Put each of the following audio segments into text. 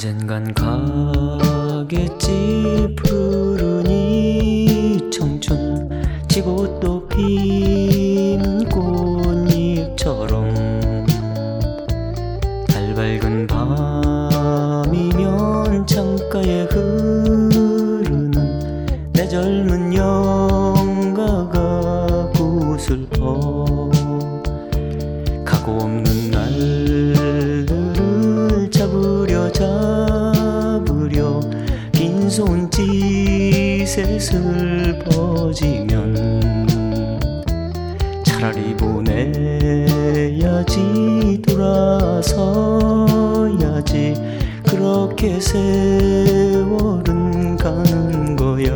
언젠간 가겠지 푸른 이 청춘, 지고 또 피는 꽃잎처럼. 달 밝은 밤이면 창가에 흐르는 내 젊은 영가 가고 슬퍼. 가고 없는 날들을 잡으려 빈손짓에 슬퍼지면 차라리 보내야지, 돌아서야지. 그렇게 세월은 가는 거야.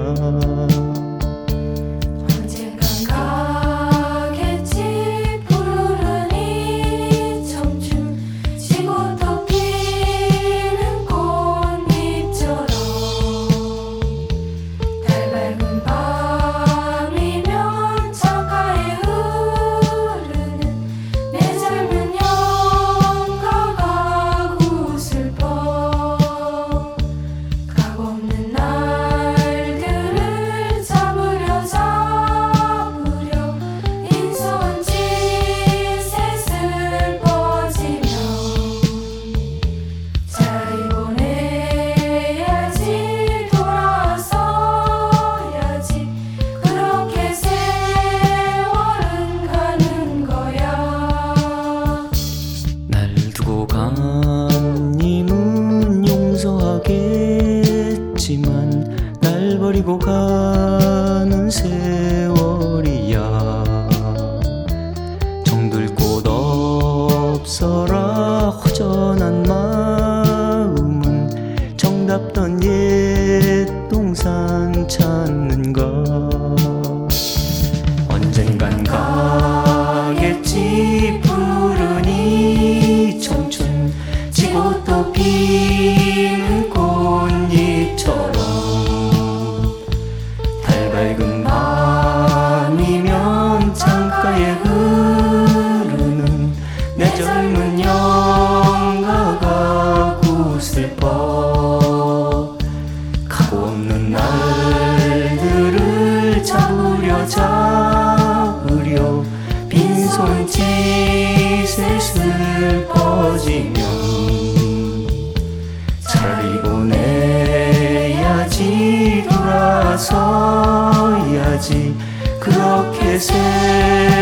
님은 용서하겠지만 날 버리고 가는 세월이야. 정들 곳 없어라 허전한 마음은 정답던 옛 동산 찾는가. 언젠간 가겠지 푸른 이 청춘, 지고 또 피는 꽃잎처럼. 달 밝은 밤이면 창가에 흐르는 내 젊은 영가 가고 슬퍼. 가고 없는 날들을 잡으려 빈손짓에 슬퍼지면 차라리 보내야지, 돌아서야지. 그렇게